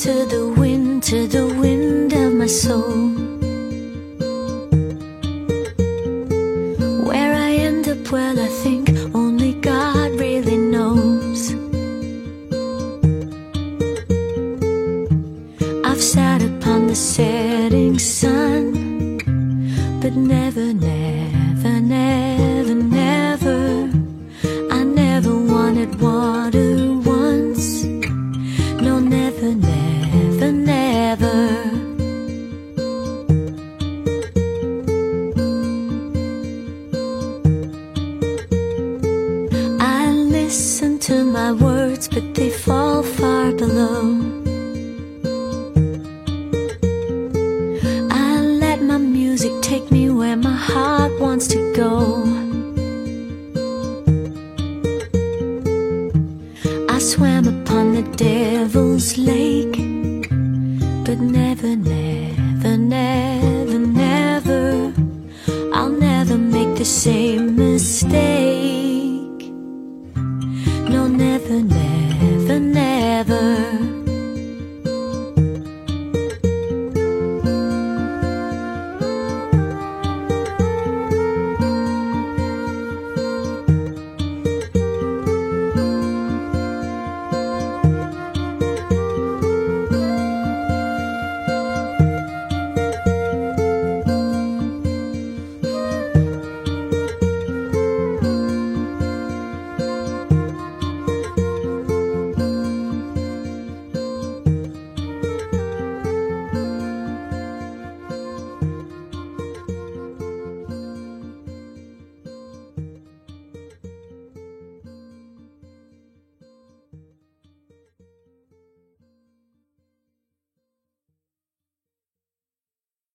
to the wind of my soul. Where I end up, well, I think only God really knows. I've sat upon the setting sun, but never, never, never, never, I never wanted water once. No, never, never, never. I listen to my words, but they fall far below. I let my music take me where my heart wants to go. I swam upon the devil's lake, but never